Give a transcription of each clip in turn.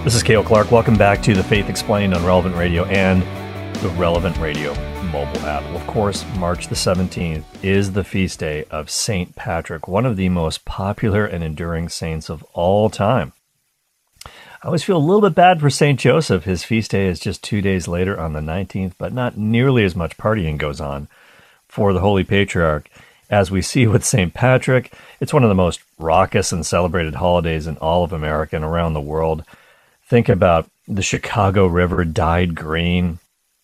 This is Cale Clark. Welcome back to The Faith Explained on Relevant Radio and the Relevant Radio mobile app. Well, of course, March the 17th is the feast day of St. Patrick, one of the most popular and enduring saints of all time. I always feel a little bit bad for St. Joseph. His feast day is just 2 days later on the 19th, but not nearly as much partying goes on for the Holy Patriarch as we see with St. Patrick. It's one of the most raucous and celebrated holidays in all of America and around the world. Think about the Chicago River dyed green,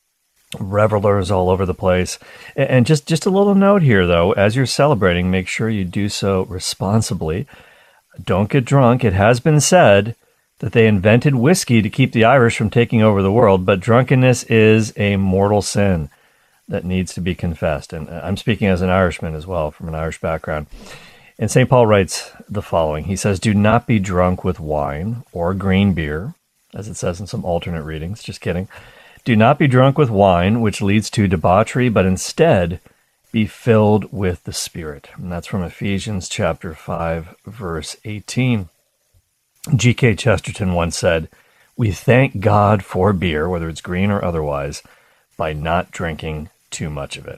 revelers all over the place. And just a little note here, though, as you're celebrating, make sure you do so responsibly. Don't get drunk. It has been said that they invented whiskey to keep the Irish from taking over the world, but drunkenness is a mortal sin that needs to be confessed. And I'm speaking as an Irishman as well, from an Irish background. And St. Paul writes the following. He says, "Do not be drunk with wine or green beer," as it says in some alternate readings. Just kidding. "Do not be drunk with wine, which leads to debauchery, but instead be filled with the Spirit." And that's from Ephesians chapter 5, verse 18. G.K. Chesterton once said, "We thank God for beer, whether it's green or otherwise, by not drinking too much of it."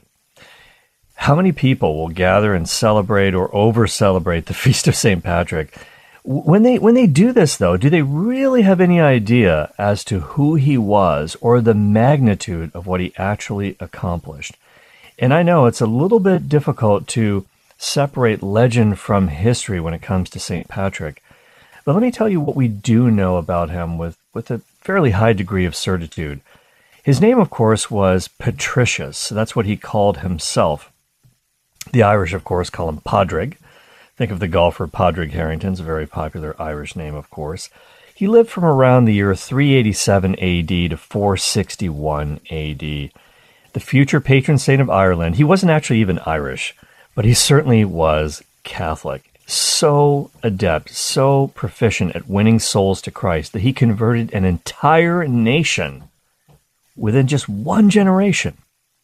How many people will gather and celebrate or over-celebrate the Feast of St. Patrick? When they do this, though, do they really have any idea as to who he was or the magnitude of what he actually accomplished? And I know it's a little bit difficult to separate legend from history when it comes to St. Patrick. But let me tell you what we do know about him with a fairly high degree of certitude. His name, of course, was Patricius. That's what he called himself. The Irish, of course, call him Padraig. Think of the golfer Padraig Harrington. It's a very popular Irish name, of course. He lived from around the year 387 AD to 461 AD. The future patron saint of Ireland. He wasn't actually even Irish, but he certainly was Catholic. So adept, so proficient at winning souls to Christ that he converted an entire nation within just one generation.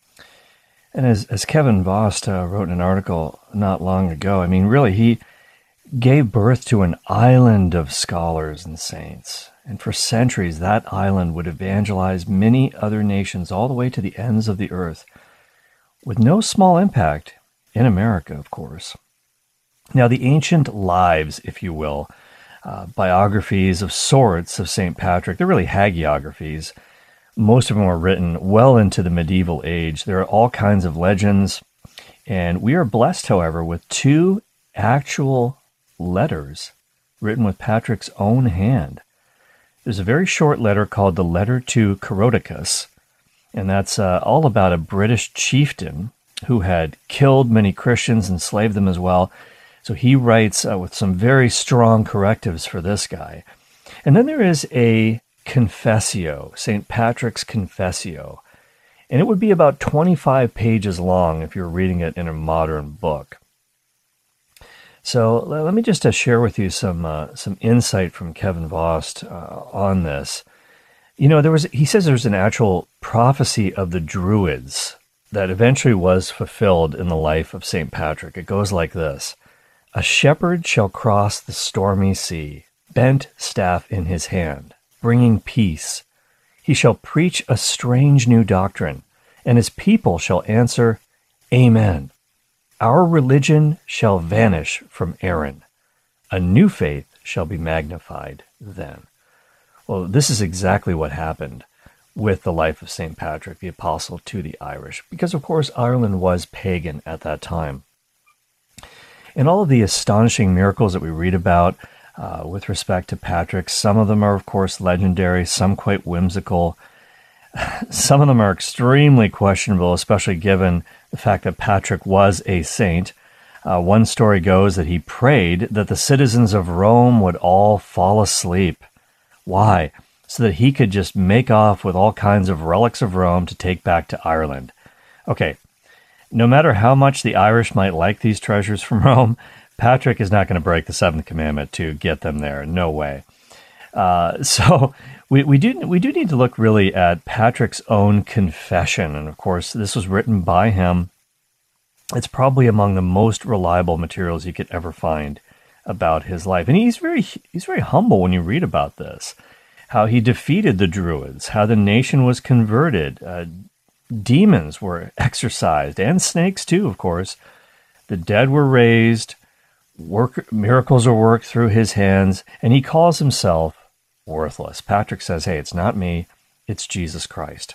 And as Kevin Vost wrote in an article not long ago, I mean, really, he gave birth to an island of scholars and saints. And for centuries, that island would evangelize many other nations all the way to the ends of the earth, with no small impact in America, of course. Now, the ancient lives, if you will, biographies of sorts of St. Patrick, they're really hagiographies. Most of them were written well into the medieval age. There are all kinds of legends, and we are blessed, however, with two actual letters written with Patrick's own hand. There's a very short letter called the Letter to Coroticus, and that's all about a British chieftain who had killed many Christians, enslaved them as well. So he writes with some very strong correctives for this guy. And then there is a Confessio, St. Patrick's Confessio. And it would be about 25 pages long if you were reading it in a modern book. So let me just share with you some insight from Kevin Vost on this. You know, he says there's an actual prophecy of the Druids that eventually was fulfilled in the life of St. Patrick. It goes like this. "A shepherd shall cross the stormy sea, bent staff in his hand, bringing peace. He shall preach a strange new doctrine, and his people shall answer, Amen. Our religion shall vanish from Aaron. A new faith shall be magnified then." Well, this is exactly what happened with the life of St. Patrick, the apostle to the Irish, because, of course, Ireland was pagan at that time. And all of the astonishing miracles that we read about with respect to Patrick, some of them are, of course, legendary, some quite whimsical. Some of them are extremely questionable, especially given the fact that Patrick was a saint. One story goes that he prayed that the citizens of Rome would all fall asleep. Why? So that he could just make off with all kinds of relics of Rome to take back to Ireland. Okay, no matter how much the Irish might like these treasures from Rome, Patrick is not going to break the seventh commandment to get them there. No way. So we do need to look really at Patrick's own confession. And of course, this was written by him. It's probably among the most reliable materials you could ever find about his life. And he's very humble when you read about this. how he defeated the Druids, how the nation was converted. Demons were exorcised, and snakes too, of course. The dead were raised, miracles are worked through his hands, and he calls himself worthless. Patrick says, hey, it's not me, it's Jesus Christ.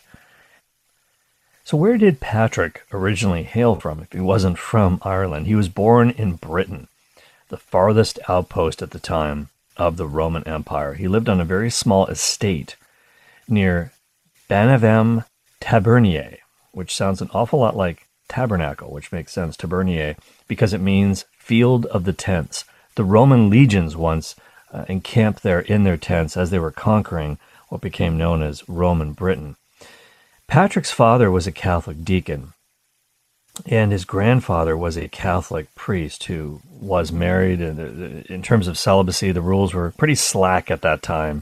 So where did Patrick originally hail from if he wasn't from Ireland? He was born in Britain, the farthest outpost at the time of the Roman Empire. He lived on a very small estate near Banavem Tabernier, which sounds an awful lot like tabernacle, which makes sense, Tabernier, because it means field of the tents. The Roman legions once encamped there in their tents as they were conquering what became known as Roman Britain. Patrick's father was a Catholic deacon, and his grandfather was a Catholic priest who was married. And in terms of celibacy, the rules were pretty slack at that time.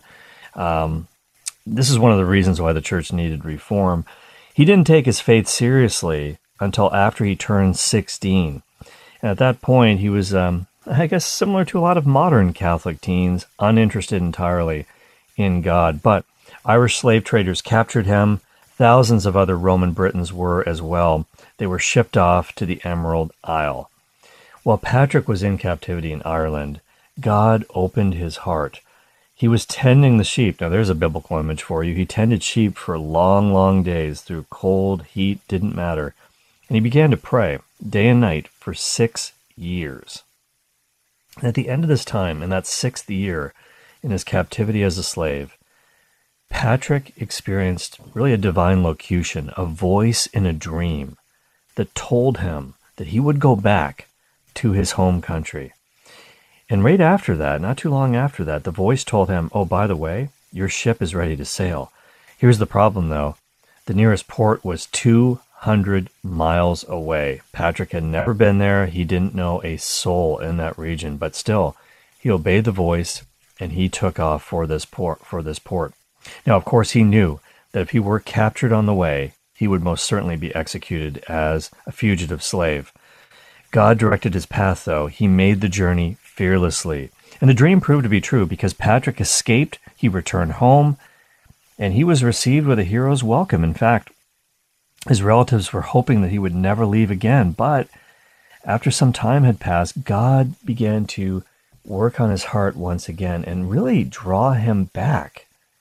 This is one of the reasons why the church needed reform. He didn't take his faith seriously until after he turned 16. And at that point, he was, I guess, similar to a lot of modern Catholic teens, uninterested entirely in God. But Irish slave traders captured him. Thousands of other Roman Britons were as well. They were shipped off to the Emerald Isle. While Patrick was in captivity in Ireland, God opened his heart. He was tending the sheep. Now, there's a biblical image for you. He tended sheep for long, long days through cold, heat, didn't matter. And he began to pray day and night for 6 years. And at the end of this time, in that 6th year, in his captivity as a slave, Patrick experienced really a divine locution, a voice in a dream that told him that he would go back to his home country. And right after that, not too long after that, the voice told him, oh, by the way, your ship is ready to sail. Here's the problem, though. The nearest port was 200 miles away. Patrick had never been there. He didn't know a soul in that region, but still, he obeyed the voice and he took off for this port. Now, of course, he knew that if he were captured on the way, he would most certainly be executed as a fugitive slave. God directed his path, though. He made the journey fearlessly. And the dream proved to be true because Patrick escaped, he returned home, and he was received with a hero's welcome. In fact, his relatives were hoping that he would never leave again. But after some time had passed, God began to work on his heart once again and really draw him back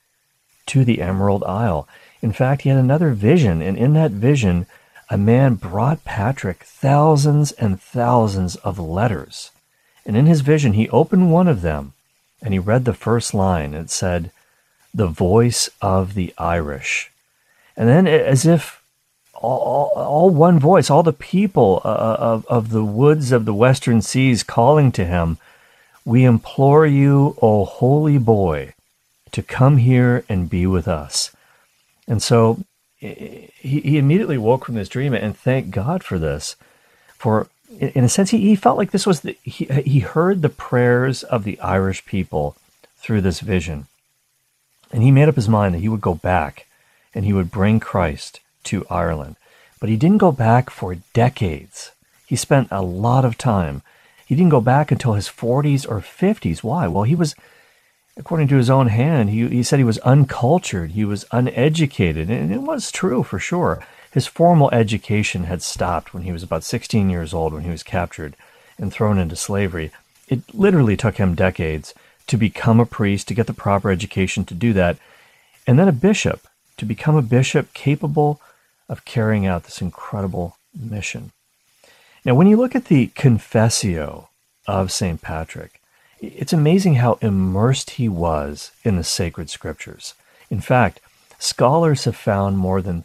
to the Emerald Isle. In fact, he had another vision, and in that vision, a man brought Patrick thousands and thousands of letters. And in his vision, he opened one of them, and he read the first line. It said, "The voice of the Irish." And then, as if all one voice, all the people of the woods of the western seas calling to him, "We implore you, O holy boy, to come here and be with us." And so he immediately woke from this dream and thanked God for this. For in a sense, he felt like this was he heard the prayers of the Irish people through this vision. And he made up his mind that he would go back and he would bring Christ to Ireland. But he didn't go back for decades. He spent a lot of time. He didn't go back until his 40s or 50s. Why? Well, he was, according to his own hand, he said he was uncultured, he was uneducated, and it was true for sure. His formal education had stopped when he was about 16 years old when he was captured and thrown into slavery. It literally took him decades to become a priest, to get the proper education to do that, and then a bishop, to become a bishop capable of carrying out this incredible mission. Now, when you look at the Confessio of St. Patrick, it's amazing how immersed he was in the sacred scriptures. In fact, scholars have found more than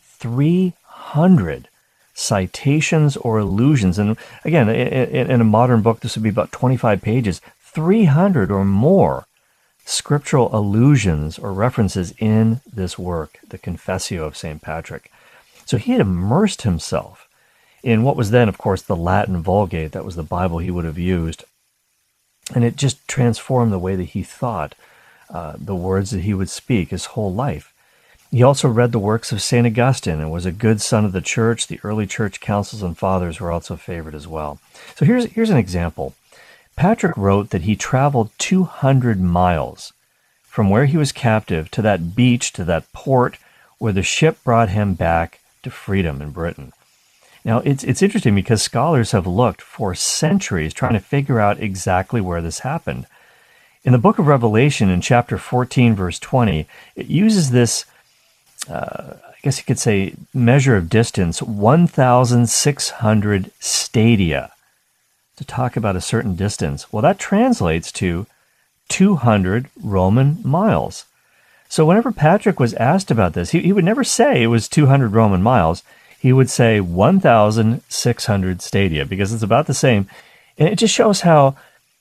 300 citations or allusions. And again, in a modern book, this would be about 25 pages, 300 or more scriptural allusions or references in this work, the Confessio of St. Patrick. So he had immersed himself in what was then, of course, the Latin Vulgate. That was the Bible he would have used. And it just transformed the way that he thought, the words that he would speak his whole life. He also read the works of St. Augustine and was a good son of the church. The early church councils and fathers were also favored as well. So here's an example. Patrick wrote that he traveled 200 miles from where he was captive to that beach, to that port where the ship brought him back to freedom in Britain. Now, it's interesting because scholars have looked for centuries trying to figure out exactly where this happened. In the book of Revelation, in chapter 14, verse 20, it uses this, I guess you could say, measure of distance, 1,600 stadia, to talk about a certain distance. Well, that translates to 200 Roman miles. So whenever Patrick was asked about this, he would never say it was 200 Roman miles. He would say 1,600 stadia, because it's about the same. And it just shows how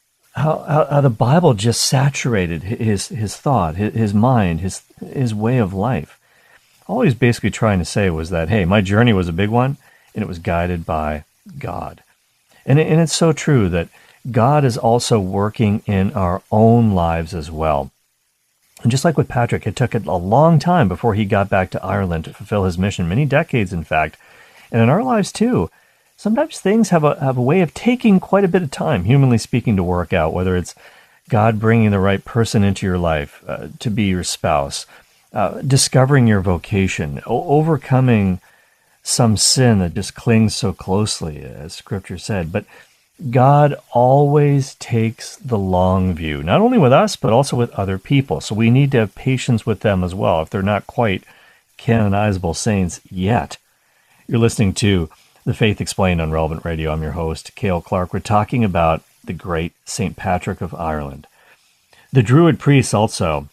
the Bible just saturated his thought, his mind, his way of life. All he was basically trying to say was that, hey, my journey was a big one, and it was guided by God. And it's so true that God is also working in our own lives as well. And just like with Patrick, it took a long time before he got back to Ireland to fulfill his mission, many decades, in fact. And in our lives, too, sometimes things have a way of taking quite a bit of time, humanly speaking, to work out, whether it's God bringing the right person into your life to be your spouse, discovering your vocation, overcoming some sin that just clings so closely, as Scripture said. But God always takes the long view, not only with us, but also with other people. So we need to have patience with them as well, if they're not quite canonizable saints yet. You're listening to The Faith Explained on Relevant Radio. I'm your host, Cale Clark. We're talking about the great St. Patrick of Ireland. The Druid priests also,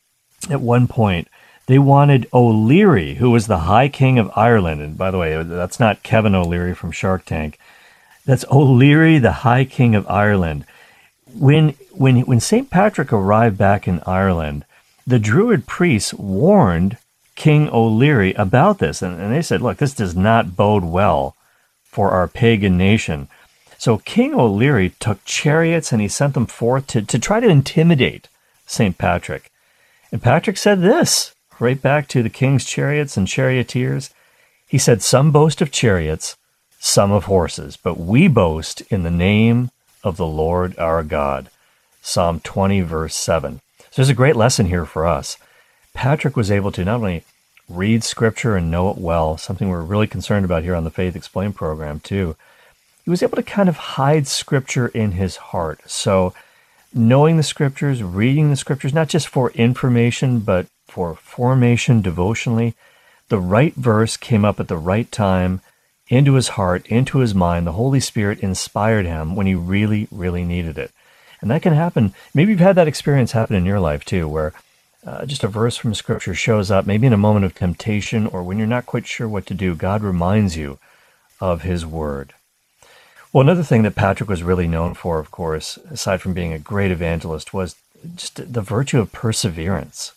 at one point, they wanted O'Leary, who was the High King of Ireland. And by the way, that's not Kevin O'Leary from Shark Tank. That's O'Leary, the High King of Ireland. When St. Patrick arrived back in Ireland, the Druid priests warned King O'Leary about this. And they said, look, this does not bode well for our pagan nation. So King O'Leary took chariots and he sent them forth to try to intimidate St. Patrick. And Patrick said this, right back to the king's chariots and charioteers. He said, some boast of chariots, some of horses, but we boast in the name of the Lord our God. Psalm 20, verse 7. So there's a great lesson here for us. Patrick was able to not only read Scripture and know it well, something we're really concerned about here on the Faith Explained program too. He was able to kind of hide Scripture in his heart. So knowing the Scriptures, reading the Scriptures, not just for information, but for formation devotionally, the right verse came up at the right time, into his heart, into his mind. The Holy Spirit inspired him when he really, really needed it. And that can happen. Maybe you've had that experience happen in your life too, where just a verse from Scripture shows up, maybe in a moment of temptation or when you're not quite sure what to do. God reminds you of his word. Well, another thing that Patrick was really known for, of course, aside from being a great evangelist, was just the virtue of perseverance.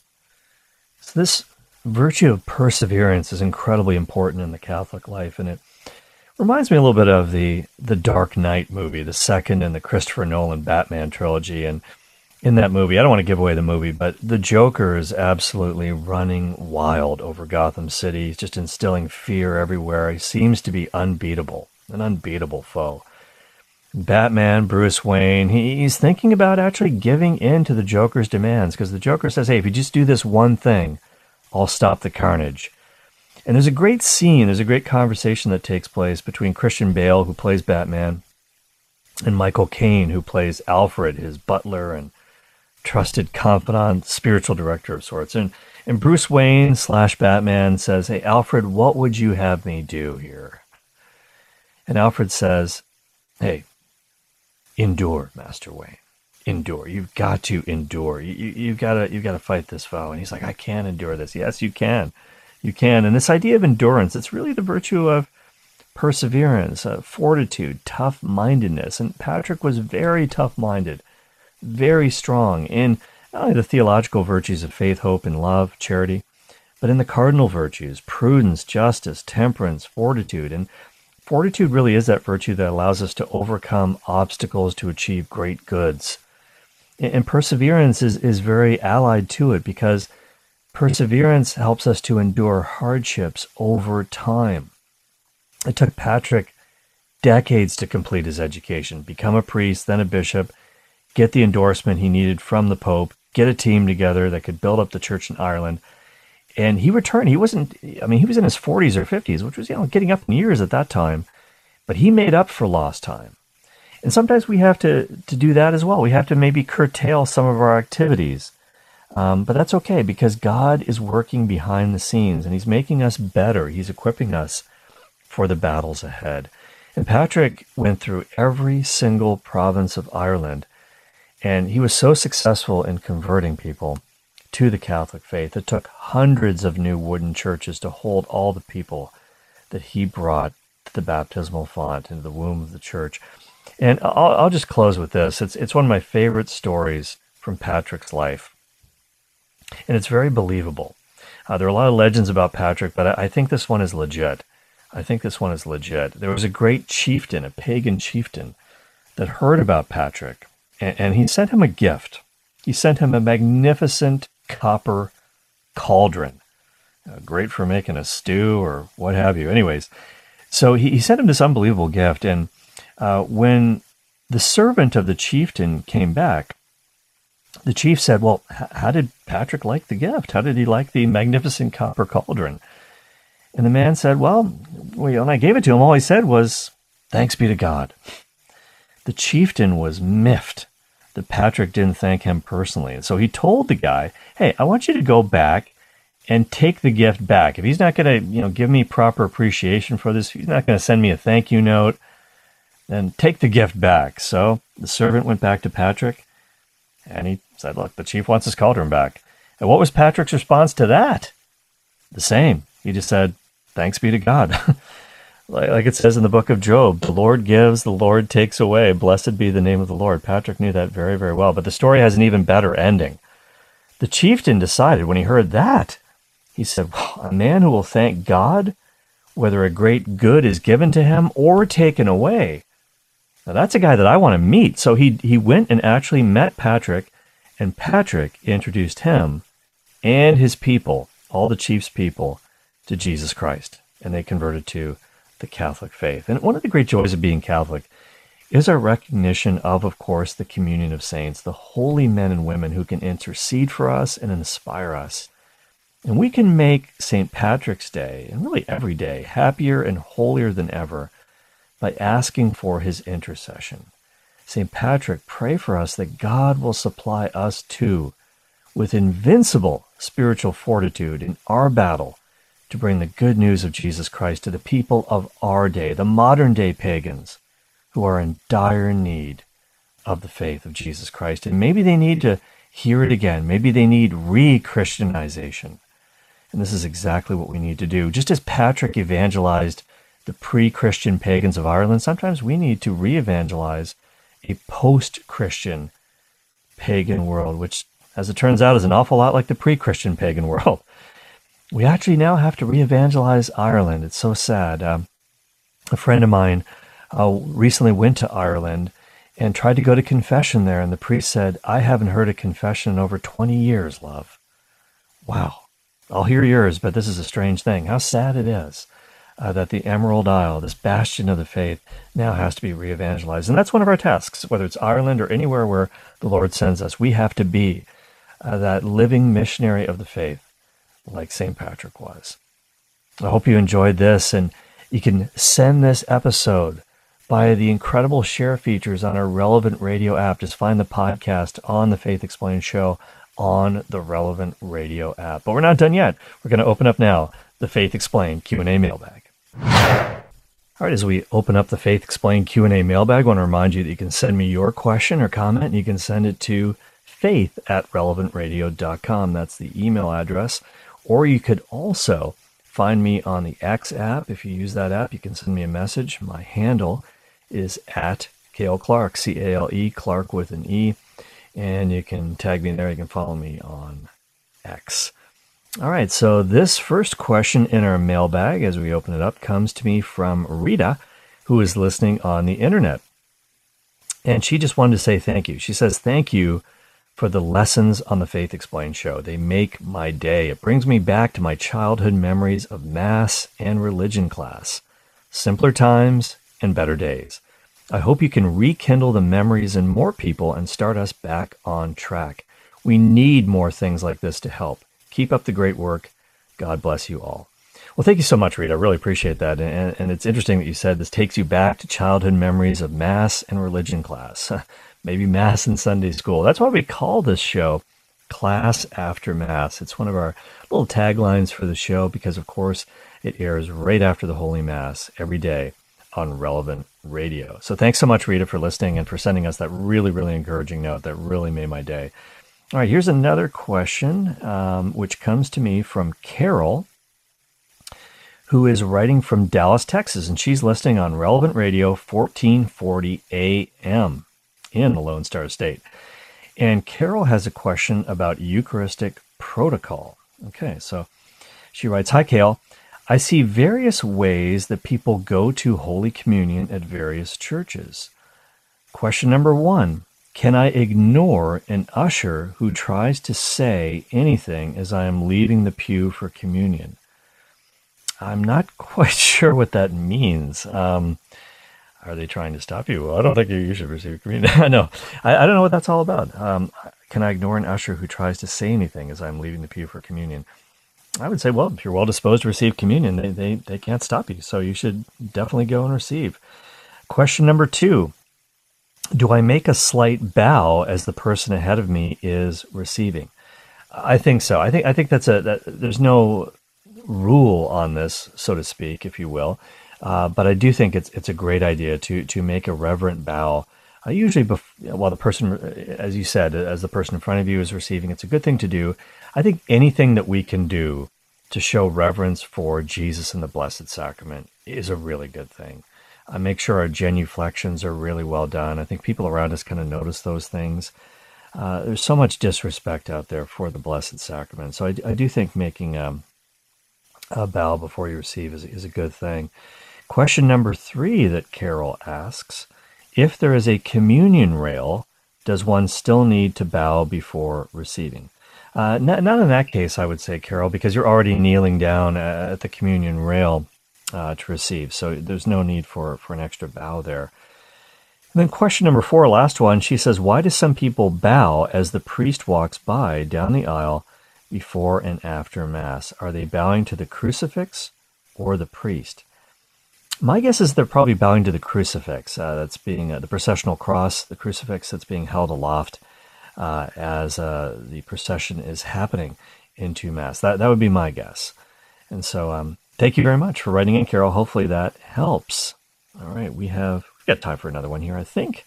So this virtue of perseverance is incredibly important in the Catholic life, and it reminds me a little bit of the Dark Knight movie, the second in the Christopher Nolan Batman trilogy. And in that movie, I don't want to give away the movie, but the Joker is absolutely running wild over Gotham City. He's just instilling fear everywhere. He seems to be unbeatable, an unbeatable foe. Batman, Bruce Wayne, he's thinking about actually giving in to the Joker's demands, because the Joker says, hey, if you just do this one thing, I'll stop the carnage. And there's a great scene, there's a great conversation that takes place between Christian Bale, who plays Batman, and Michael Caine, who plays Alfred, his butler and trusted confidant, spiritual director of sorts. And Bruce Wayne / Batman says, hey, Alfred, what would you have me do here? And Alfred says, hey, endure, Master Wayne. Endure. You've got to endure. You've got to fight this foe. And he's like, I can't endure this. Yes, you can. You can. And this idea of endurance, it's really the virtue of perseverance, fortitude, tough-mindedness. And Patrick was very tough-minded, very strong in not only the theological virtues of faith, hope, and love, charity, but in the cardinal virtues, prudence, justice, temperance, fortitude. And fortitude really is that virtue that allows us to overcome obstacles to achieve great goods. And perseverance is very allied to it, because perseverance helps us to endure hardships over time. It took Patrick decades to complete his education, become a priest, then a bishop, get the endorsement he needed from the Pope, get a team together that could build up the church in Ireland. And he returned. He wasn't, I mean, he was in his 40s or 50s, which was, getting up in years at that time. But he made up for lost time. And sometimes we have to do that as well. We have to maybe curtail some of our activities. But that's okay, because God is working behind the scenes and he's making us better. He's equipping us for the battles ahead. And Patrick went through every single province of Ireland, and he was so successful in converting people to the Catholic faith. It took hundreds of new wooden churches to hold all the people that he brought to the baptismal font, into the womb of the church. And I'll just close with this. It's one of my favorite stories from Patrick's life, and it's very believable. There are a lot of legends about Patrick, but I think this one is legit. There was a great chieftain, a pagan chieftain, that heard about Patrick, and he sent him a gift. He sent him a magnificent copper cauldron, great for making a stew or what have you. Anyways, so he sent him this unbelievable gift, and when the servant of the chieftain came back, the chief said, well, how did Patrick like the gift? How did he like the magnificent copper cauldron? And the man said, well, when I gave it to him, all he said was, thanks be to God. The chieftain was miffed that Patrick didn't thank him personally. And so he told the guy, hey, I want you to go back and take the gift back. If he's not going to, give me proper appreciation for this, if he's not going to send me a thank you note, then take the gift back. So the servant went back to Patrick, and he said, look, the chief wants his cauldron back. And what was Patrick's response to that? The same. He just said, thanks be to God. Like it says in the book of Job, the Lord gives, the Lord takes away. Blessed be the name of the Lord. Patrick knew that very, very well. But the story has an even better ending. The chieftain decided when he heard that, he said, well, a man who will thank God, whether a great good is given to him or taken away. Now that's a guy that I want to meet. So he went and actually met Patrick, and Patrick introduced him and his people, all the chief's people, to Jesus Christ. And they converted to the Catholic faith. And one of the great joys of being Catholic is our recognition of course, the communion of saints, the holy men and women who can intercede for us and inspire us. And we can make St. Patrick's Day, and really every day, happier and holier than ever by asking for his intercession. St. Patrick, pray for us that God will supply us too with invincible spiritual fortitude in our battle to bring the good news of Jesus Christ to the people of our day, the modern day pagans who are in dire need of the faith of Jesus Christ. And maybe they need to hear it again. Maybe they need re-Christianization. And this is exactly what we need to do. Just as Patrick evangelized the pre-Christian pagans of Ireland, sometimes we need to re-evangelize a post-Christian pagan world, which, as it turns out, is an awful lot like the pre-Christian pagan world. We actually now have to re-evangelize Ireland. It's so sad. A friend of mine recently went to Ireland and tried to go to confession there, and the priest said, I haven't heard a confession in over 20 years, love. Wow. I'll hear yours, but this is a strange thing. How sad it is that the Emerald Isle, this bastion of the faith, now has to be re-evangelized. And that's one of our tasks, whether it's Ireland or anywhere where the Lord sends us. We have to be that living missionary of the faith, like St. Patrick was. I hope you enjoyed this, and you can send this episode by the incredible share features on our Relevant Radio app. Just find the podcast on the Faith Explained show on the Relevant Radio app. But we're not done yet. We're going to open up now the Faith Explained Q&A mailbag. All right, as we open up the Faith Explained Q&A mailbag, I want to remind you that you can send me your question or comment, and you can send it to faith@relevantradio.com. That's the email address. Or you could also find me on the X app. If you use that app, you can send me a message. My handle is @KLClark, C-A-L-E, Clark with an E. And you can tag me there. You can follow me on X. All right, so this first question in our mailbag, as we open it up, comes to me from Rita, who is listening on the internet. And she just wanted to say thank you. She says, thank you for the lessons on the Faith Explained show. They make my day. It brings me back to my childhood memories of Mass and religion class. Simpler times and better days. I hope you can rekindle the memories in more people and start us back on track. We need more things like this to help. Keep up the great work. God bless you all. Well, thank you so much, Rita. I really appreciate that. And it's interesting that you said this takes you back to childhood memories of Mass and religion class, maybe Mass and Sunday school. That's why we call this show Class After Mass. It's one of our little taglines for the show because, of course, it airs right after the Holy Mass every day on Relevant Radio. So thanks so much, Rita, for listening and for sending us that really, really encouraging note. That really made my day. All right, here's another question, which comes to me from Carol, who is writing from Dallas, Texas, and she's listening on Relevant Radio 1440 AM in the Lone Star State. And Carol has a question about Eucharistic protocol. Okay, so she writes, "Hi, Cale. I see various ways that people go to Holy Communion at various churches. Question number 1, can I ignore an usher who tries to say anything as I am leaving the pew for communion?" I'm not quite sure what that means. Are they trying to stop you? Well, I don't think you should receive communion. No, I don't know what that's all about. Can I ignore an usher who tries to say anything as I'm leaving the pew for communion? I would say, well, if you're well disposed to receive communion, they can't stop you. So you should definitely go and receive. Question number 2, do I make a slight bow as the person ahead of me is receiving? I think so. I think there's no rule on this, so to speak, if you will. But I do think it's a great idea to make a reverent bow. Usually, while the person, as you said, as the person in front of you is receiving, it's a good thing to do. I think anything that we can do to show reverence for Jesus and the Blessed Sacrament is a really good thing. Make sure our genuflections are really well done. I think people around us kind of notice those things. There's so much disrespect out there for the Blessed Sacrament. So I do think making a bow before you receive is a good thing. Question number 3 that Carol asks, if there is a communion rail, does one still need to bow before receiving? Not in that case, I would say, Carol, because you're already kneeling down at the communion rail to receive. So there's no need for an extra bow there. And then question number 4, last one, she says, why do some people bow as the priest walks by down the aisle before and after Mass? Are they bowing to the crucifix or the priest? My guess is they're probably bowing to the crucifix. That's being the processional cross, the crucifix that's being held aloft as the procession is happening into Mass. That would be my guess. And so thank you very much for writing in, Carol. Hopefully that helps. All right, we've got time for another one here, I think.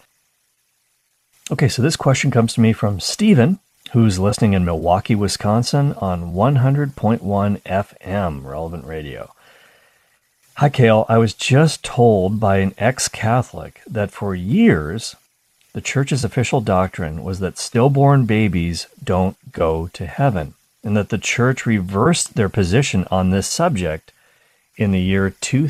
Okay, so this question comes to me from Stephen, who's listening in Milwaukee, Wisconsin on 100.1 FM, Relevant Radio. Hi, Cale. I was just told by an ex-Catholic that for years, the Church's official doctrine was that stillborn babies don't go to heaven, and that the Church reversed their position on this subject in the year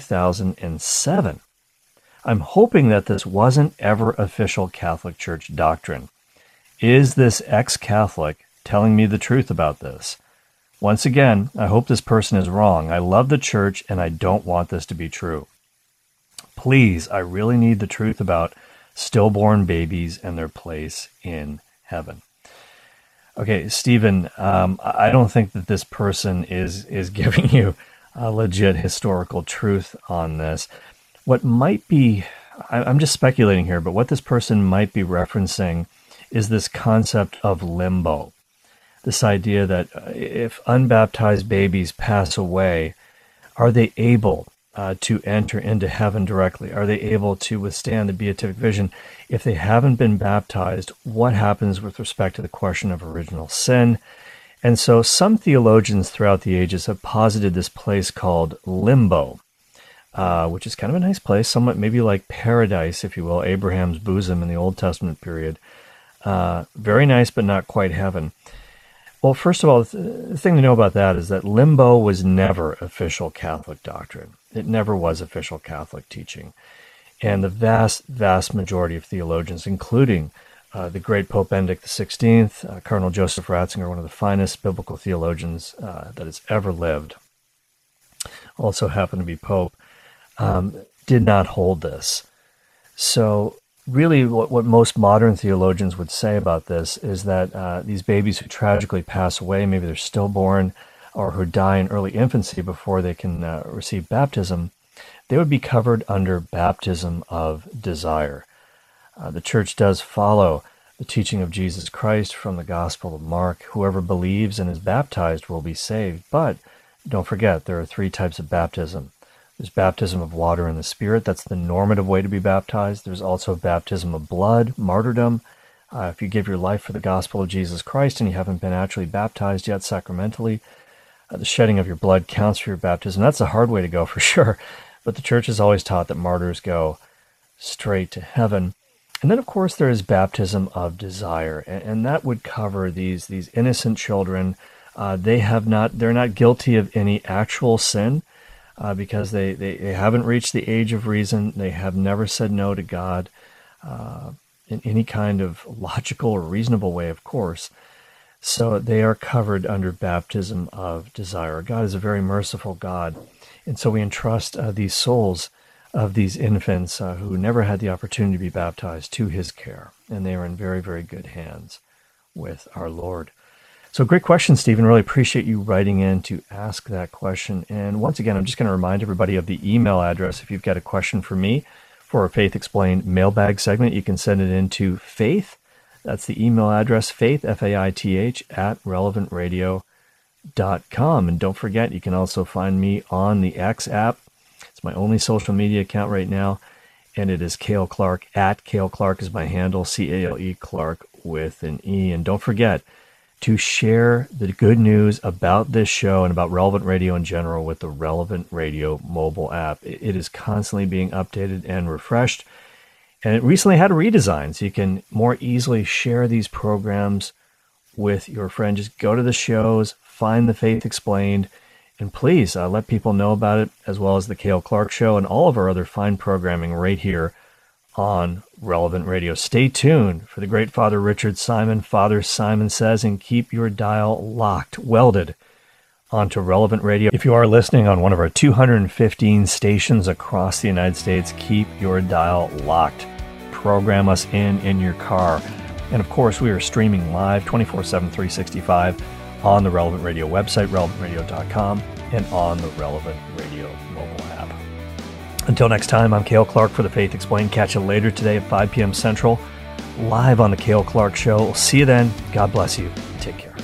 2007. I'm hoping that this wasn't ever official Catholic Church doctrine. Is this ex-Catholic telling me the truth about this? Once again, I hope this person is wrong. I love the Church and I don't want this to be true. Please, I really need the truth about stillborn babies and their place in heaven. Okay, Stephen, I don't think that this person is giving you a legit historical truth on this. What might be, I'm just speculating here, but what this person might be referencing is this concept of limbo. This idea that if unbaptized babies pass away, are they able to enter into heaven directly? Are they able to withstand the beatific vision? If they haven't been baptized, what happens with respect to the question of original sin? And so some theologians throughout the ages have posited this place called limbo, which is kind of a nice place, somewhat maybe like paradise, if you will, Abraham's bosom in the Old Testament period. Very nice, but not quite heaven. Well, first of all, the thing to know about that is that limbo was never official Catholic doctrine. It never was official Catholic teaching. And the vast, vast majority of theologians, including the great Pope Benedict XVI, Cardinal Joseph Ratzinger, one of the finest biblical theologians that has ever lived, also happened to be Pope, did not hold this. So really what most modern theologians would say about this is that these babies who tragically pass away, maybe they're stillborn or who die in early infancy before they can receive baptism, they would be covered under baptism of desire. The church does follow the teaching of Jesus Christ from the Gospel of Mark. Whoever believes and is baptized will be saved. But don't forget, there are three types of baptism. There's baptism of water and the Spirit. That's the normative way to be baptized. There's also baptism of blood, martyrdom. If you give your life for the gospel of Jesus Christ and you haven't been actually baptized yet sacramentally, the shedding of your blood counts for your baptism. That's a hard way to go for sure. But the church has always taught that martyrs go straight to heaven. And then, of course, there is baptism of desire. And that would cover these innocent children. They're not guilty of any actual sin. Because they haven't reached the age of reason. They have never said no to God in any kind of logical or reasonable way, of course. So they are covered under baptism of desire. God is a very merciful God. And so we entrust these souls of these infants who never had the opportunity to be baptized to his care. And they are in very, very good hands with our Lord. So great question, Stephen. Really appreciate you writing in to ask that question. And once again, I'm just going to remind everybody of the email address. If you've got a question for me for a Faith Explained mailbag segment, you can send it into Faith. That's the email address, faith, F-A-I-T-H, at relevantradio.com. And don't forget, you can also find me on the X app. It's my only social media account right now. And it is Cale Clark, at Cale Clark is my handle, C-A-L-E Clark with an E. And don't forget to share the good news about this show and about Relevant Radio in general with the Relevant Radio mobile app. It is constantly being updated and refreshed, and it recently had a redesign, so you can more easily share these programs with your friend. Just go to the shows, find the Faith Explained, and please let people know about it, as well as the Cale Clark Show and all of our other fine programming right here on Relevant Radio. Stay tuned for the great Father Richard Simon. Father Simon Says, and keep your dial locked, welded onto Relevant Radio. If you are listening on one of our 215 stations across the United States, keep your dial locked. Program us in your car. And of course, we are streaming live 24/7, 365 on the Relevant Radio website, relevantradio.com, and on the Relevant Radio mobile app. Until next time, I'm Cale Clark for the Faith Explained. Catch you later today at 5 p.m. Central, live on the Cale Clark Show. We'll see you then. God bless you. Take care.